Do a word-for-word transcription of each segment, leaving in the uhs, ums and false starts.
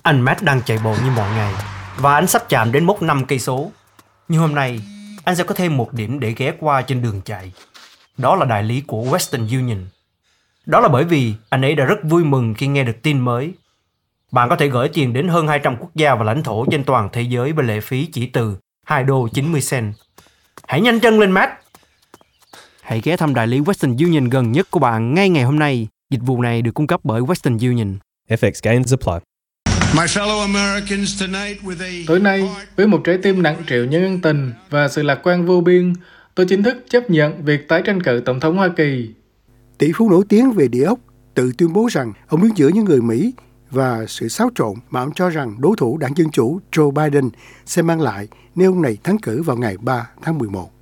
Anh Matt đang chạy bộ như mọi ngày và anh sắp chạm đến mốc năm cây số. Nhưng hôm nay, anh sẽ có thêm một điểm để ghé qua trên đường chạy. Đó là đại lý của Western Union. Đó là bởi vì anh ấy đã rất vui mừng khi nghe được tin mới. Bạn có thể gửi tiền đến hơn hai trăm quốc gia và lãnh thổ trên toàn thế giới với lệ phí chỉ từ hai đô chín mươi cent. Hãy nhanh chân lên, Matt! Hãy ghé thăm đại lý Western Union gần nhất của bạn ngay ngày hôm nay. Dịch vụ này được cung cấp bởi Western Union. F X gains apply. Tối nay, với một trái tim nặng trĩu những ân tình và sự lạc quan vô biên, tôi chính thức chấp nhận việc tái tranh cử Tổng thống Hoa Kỳ. Tỷ phú nổi tiếng về địa ốc tự tuyên bố rằng ông đứng giữa những người Mỹ và sự xáo trộn mà ông cho rằng đối thủ đảng Dân Chủ Joe Biden sẽ mang lại nếu ông này thắng cử vào ngày ba tháng mười một.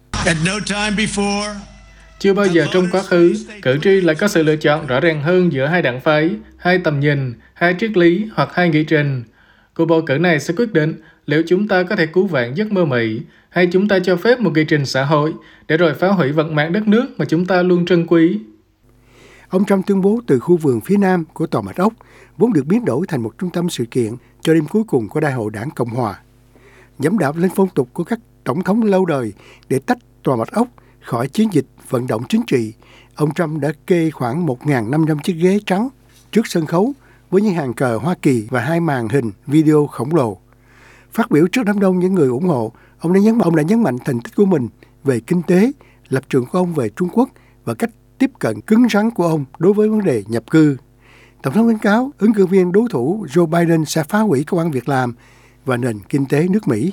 Chưa bao giờ trong quá khứ, cử tri lại có sự lựa chọn rõ ràng hơn giữa hai đảng phái, hai tầm nhìn, hai triết lý hoặc hai nghị trình. Cuộc bầu cử này sẽ quyết định liệu chúng ta có thể cứu vãn giấc mơ Mỹ hay chúng ta cho phép một nghị trình xã hội để rồi phá hủy vận mạng đất nước mà chúng ta luôn trân quý. Ông Trump tuyên bố từ khu vườn phía nam của Tòa Bạch Ốc vốn được biến đổi thành một trung tâm sự kiện cho đêm cuối cùng của Đại hội Đảng Cộng Hòa. Giẫm đạp lên phong tục của các tổng thống lâu đời để tách Tòa Bạch Ốc khỏi chiến dịch vận động chính trị, ông Trump đã kê khoảng một nghìn năm trăm chiếc ghế trắng trước sân khấu với những hàng cờ Hoa Kỳ và hai màn hình video khổng lồ. Phát biểu trước đám đông những người ủng hộ, ông đã nhấn ông đã nhấn mạnh thành tích của mình về kinh tế, lập trường của ông về Trung Quốc và cách tiếp cận cứng rắn của ông đối với vấn đề nhập cư. Tổng thống khuyến cáo ứng cử viên đối thủ Joe Biden sẽ phá hủy công ăn việc làm và nền kinh tế nước Mỹ.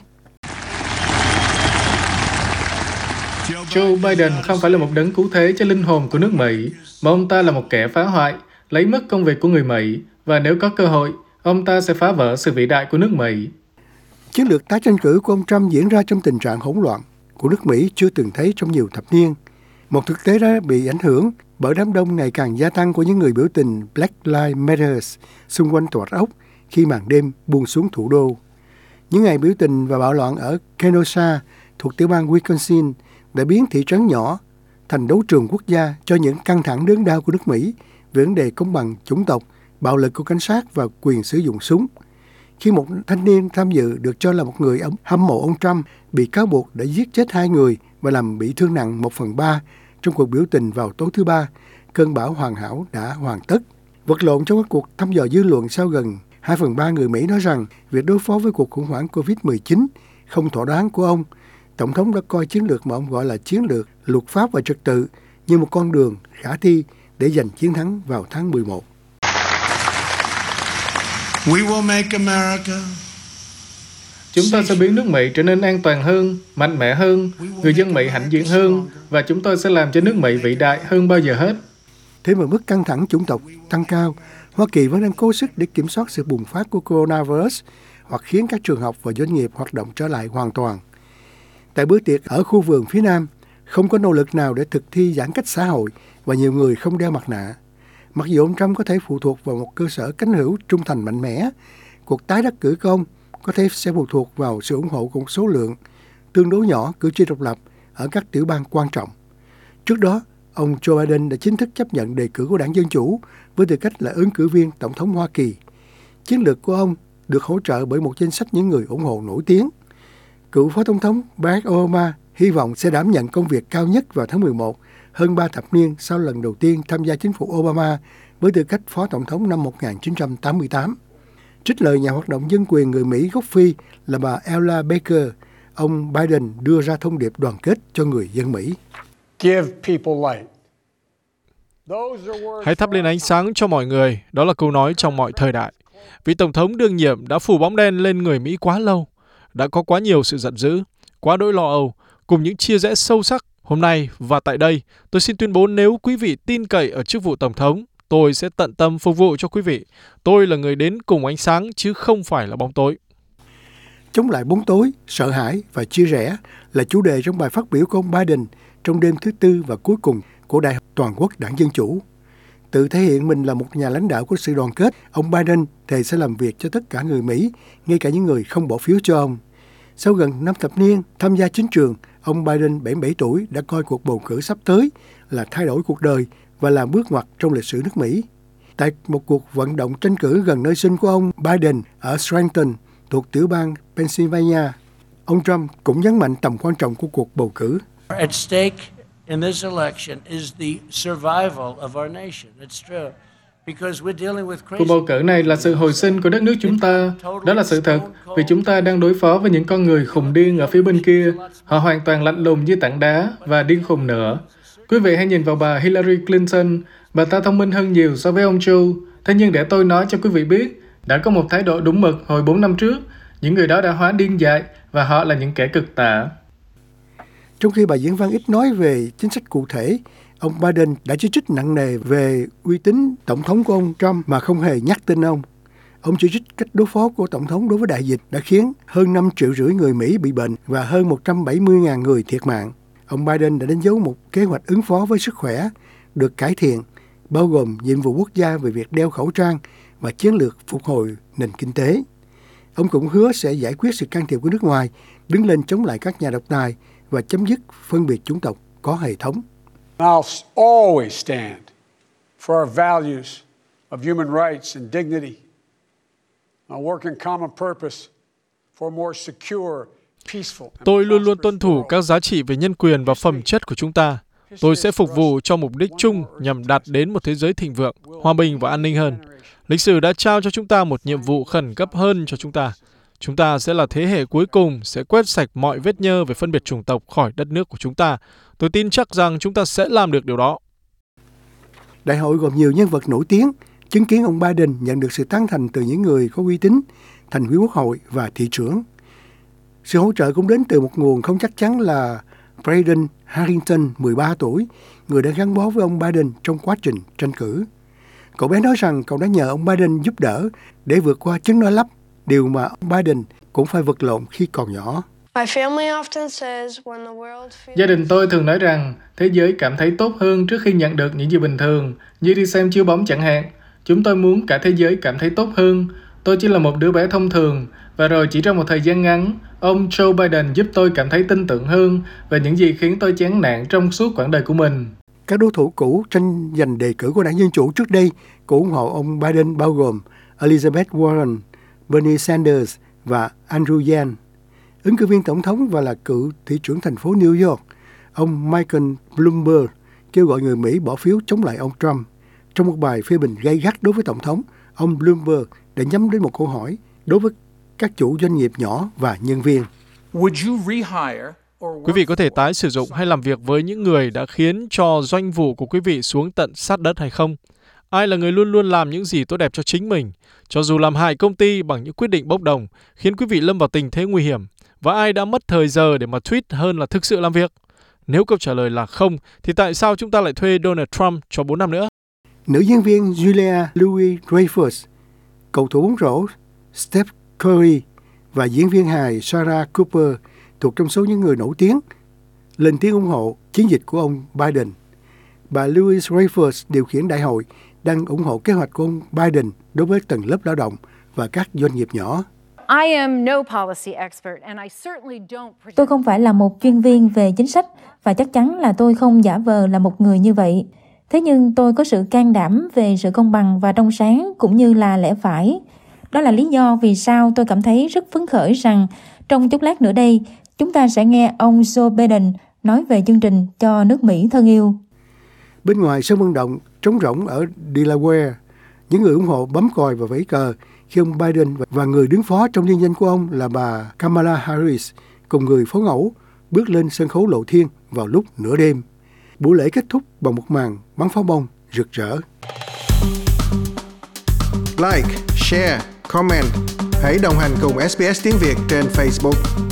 Joe Biden không phải là một đấng cứu thế cho linh hồn của nước Mỹ, mà ông ta là một kẻ phá hoại, lấy mất công việc của người Mỹ, và nếu có cơ hội, ông ta sẽ phá vỡ sự vĩ đại của nước Mỹ. Chiến lược tái tranh cử của ông Trump diễn ra trong tình trạng hỗn loạn của nước Mỹ chưa từng thấy trong nhiều thập niên. Một thực tế đã bị ảnh hưởng bởi đám đông ngày càng gia tăng của những người biểu tình Black Lives Matter xung quanh Tòa Bạch Ốc khi màn đêm buông xuống thủ đô. Những ngày biểu tình và bạo loạn ở Kenosha thuộc tiểu bang Wisconsin đã biến thị trấn nhỏ thành đấu trường quốc gia cho những căng thẳng đớn đau của nước Mỹ về vấn đề công bằng chủng tộc, bạo lực của cảnh sát và quyền sử dụng súng. Khi một thanh niên tham dự được cho là một người hâm mộ ông Trump bị cáo buộc đã giết chết hai người và làm bị thương nặng một phần ba trong cuộc biểu tình vào tối thứ Ba, cơn bão hoàn hảo đã hoàn tất. Vật lộn trong các cuộc thăm dò dư luận sau gần hai phần ba người Mỹ nói rằng việc đối phó với cuộc khủng hoảng covid mười chín không thỏa đáng của ông. Tổng thống đã coi chiến lược mà ông gọi là chiến lược luật pháp và trật tự như một con đường khả thi để giành chiến thắng vào tháng mười một. We will make America. Chúng ta sẽ biến nước Mỹ trở nên an toàn hơn, mạnh mẽ hơn, người dân Mỹ hãnh diện hơn, và chúng tôi sẽ làm cho nước Mỹ vĩ đại hơn bao giờ hết. Thế mà mức căng thẳng chủng tộc tăng cao, Hoa Kỳ vẫn đang cố sức để kiểm soát sự bùng phát của coronavirus hoặc khiến các trường học và doanh nghiệp hoạt động trở lại hoàn toàn. Tại bữa tiệc ở khu vườn phía Nam, không có nỗ lực nào để thực thi giãn cách xã hội và nhiều người không đeo mặt nạ. Mặc dù ông Trump có thể phụ thuộc vào một cơ sở cánh hữu trung thành mạnh mẽ, cuộc tái đắc cử của ông có thể sẽ phụ thuộc vào sự ủng hộ của một số lượng tương đối nhỏ cử tri độc lập ở các tiểu bang quan trọng. Trước đó, ông Joe Biden đã chính thức chấp nhận đề cử của đảng Dân Chủ với tư cách là ứng cử viên Tổng thống Hoa Kỳ. Chiến lược của ông được hỗ trợ bởi một danh sách những người ủng hộ nổi tiếng. Cựu Phó Tổng thống Barack Obama hy vọng sẽ đảm nhận công việc cao nhất vào tháng mười một, hơn ba thập niên sau lần đầu tiên tham gia chính phủ Obama với tư cách Phó Tổng thống năm một nghìn chín trăm tám mươi tám. Trích lời nhà hoạt động dân quyền người Mỹ gốc Phi là bà Ella Baker, ông Biden đưa ra thông điệp đoàn kết cho người dân Mỹ. Hãy thắp lên ánh sáng cho mọi người, đó là câu nói trong mọi thời đại. Vị Tổng thống đương nhiệm đã phủ bóng đen lên người Mỹ quá lâu. Đã có quá nhiều sự giận dữ, quá đỗi lo âu, cùng những chia rẽ sâu sắc. Hôm nay và tại đây, tôi xin tuyên bố nếu quý vị tin cậy ở chức vụ Tổng thống, tôi sẽ tận tâm phục vụ cho quý vị. Tôi là người đến cùng ánh sáng chứ không phải là bóng tối. Chống lại bóng tối, sợ hãi và chia rẽ là chủ đề trong bài phát biểu của ông Biden trong đêm thứ Tư và cuối cùng của Đại hội Toàn quốc Đảng Dân Chủ. Tự thể hiện mình là một nhà lãnh đạo của sự đoàn kết, ông Biden thề sẽ làm việc cho tất cả người Mỹ, ngay cả những người không bỏ phiếu cho ông. Sau gần năm thập niên tham gia chính trường, ông Biden bảy mươi bảy tuổi đã coi cuộc bầu cử sắp tới là thay đổi cuộc đời và làm bước ngoặt trong lịch sử nước Mỹ. Tại một cuộc vận động tranh cử gần nơi sinh của ông Biden ở Scranton thuộc tiểu bang Pennsylvania, ông Trump cũng nhấn mạnh tầm quan trọng của cuộc bầu cử. At stake in this election is the survival of our nation. It's true. Cuộc bầu cử này là sự hồi sinh của đất nước chúng ta. Đó là sự thật, vì chúng ta đang đối phó với những con người khùng điên ở phía bên kia. Họ hoàn toàn lạnh lùng như tảng đá và điên khùng nữa. Quý vị hãy nhìn vào bà Hillary Clinton. Bà ta thông minh hơn nhiều so với ông Joe. Thế nhưng để tôi nói cho quý vị biết, đã có một thái độ đúng mực hồi bốn năm trước. Những người đó đã hóa điên dại và họ là những kẻ cực tả. Trong khi bà diễn văn ít nói về chính sách cụ thể, ông Biden đã chỉ trích nặng nề về uy tín tổng thống của ông Trump mà không hề nhắc tên ông. Ông chỉ trích cách đối phó của tổng thống đối với đại dịch đã khiến hơn năm triệu rưỡi người Mỹ bị bệnh và hơn một trăm bảy mươi nghìn người thiệt mạng. Ông Biden đã đánh dấu một kế hoạch ứng phó với sức khỏe được cải thiện, bao gồm nhiệm vụ quốc gia về việc đeo khẩu trang và chiến lược phục hồi nền kinh tế. Ông cũng hứa sẽ giải quyết sự can thiệp của nước ngoài, đứng lên chống lại các nhà độc tài và chấm dứt phân biệt chủng tộc có hệ thống. I'll always stand for our values of human rights and dignity. I'll work in common purpose for more secure, peaceful. Tôi luôn luôn tuân thủ các giá trị về nhân quyền và phẩm chất của chúng ta. Tôi sẽ phục vụ cho mục đích chung nhằm đạt đến một thế giới thịnh vượng, hòa bình và an ninh hơn. Lịch sử đã trao cho chúng ta một nhiệm vụ khẩn cấp hơn cho chúng ta. Chúng ta sẽ là thế hệ cuối cùng sẽ quét sạch mọi vết nhơ về phân biệt chủng tộc khỏi đất nước của chúng ta. Tôi tin chắc rằng chúng ta sẽ làm được điều đó. Đại hội gồm nhiều nhân vật nổi tiếng, chứng kiến ông Biden nhận được sự tán thành từ những người có uy tín, thành viên quốc hội và thị trưởng. Sự hỗ trợ cũng đến từ một nguồn không chắc chắn là Braden Harrington, mười ba tuổi, người đã gắn bó với ông Biden trong quá trình tranh cử. Cậu bé nói rằng cậu đã nhờ ông Biden giúp đỡ để vượt qua chứng nói lắp, điều mà ông Biden cũng phải vật lộn khi còn nhỏ. Gia đình tôi thường nói rằng thế giới cảm thấy tốt hơn trước khi nhận được những gì bình thường, như đi xem chiếu bóng chẳng hạn. Chúng tôi muốn cả thế giới cảm thấy tốt hơn. Tôi chỉ là một đứa bé thông thường, và rồi chỉ trong một thời gian ngắn, ông Joe Biden giúp tôi cảm thấy tin tưởng hơn về những gì khiến tôi chán nản trong suốt quãng đời của mình. Các đối thủ cũ tranh giành đề cử của đảng Dân Chủ trước đây cũng ủng hộ ông Biden, bao gồm Elizabeth Warren, Bernie Sanders và Andrew Yang. Ứng cử viên tổng thống và là cựu thị trưởng thành phố New York, ông Michael Bloomberg kêu gọi người Mỹ bỏ phiếu chống lại ông Trump. Trong một bài phê bình gay gắt đối với tổng thống, ông Bloomberg đã nhắm đến một câu hỏi đối với các chủ doanh nghiệp nhỏ và nhân viên. Quý vị có thể tái sử dụng hay làm việc với những người đã khiến cho doanh vụ của quý vị xuống tận sát đất hay không? Ai là người luôn luôn làm những gì tốt đẹp cho chính mình, cho dù làm hại công ty bằng những quyết định bốc đồng, khiến quý vị lâm vào tình thế nguy hiểm? Và ai đã mất thời giờ để mà tweet hơn là thực sự làm việc? Nếu câu trả lời là không, thì tại sao chúng ta lại thuê Donald Trump cho bốn năm nữa? Nữ diễn viên Julia Louis-Dreyfus, cầu thủ bóng rổ Steph Curry và diễn viên hài Sarah Cooper thuộc trong số những người nổi tiếng lên tiếng ủng hộ chiến dịch của ông Biden. Bà Louis-Dreyfus điều khiển đại hội đang ủng hộ kế hoạch của ông Biden đối với tầng lớp lao động và các doanh nghiệp nhỏ. Tôi không phải là một chuyên viên về chính sách và chắc chắn là tôi không giả vờ là một người như vậy. Thế nhưng tôi có sự can đảm về sự công bằng và trong sáng cũng như là lẽ phải. Đó là lý do vì sao tôi cảm thấy rất phấn khởi rằng trong chút lát nữa đây, chúng ta sẽ nghe ông Joe Biden nói về chương trình cho nước Mỹ thân yêu. Bên ngoài sân vận động trống rỗng ở Delaware, những người ủng hộ bấm còi và vẫy cờ khi ông Biden và người đứng phó trong liên danh của ông là bà Kamala Harris cùng người phó ngẫu bước lên sân khấu lộ thiên vào lúc nửa đêm. Buổi lễ kết thúc bằng một màn bắn pháo bông rực rỡ. Like, share, comment. Hãy đồng hành cùng ét bê ét Tiếng Việt trên Facebook.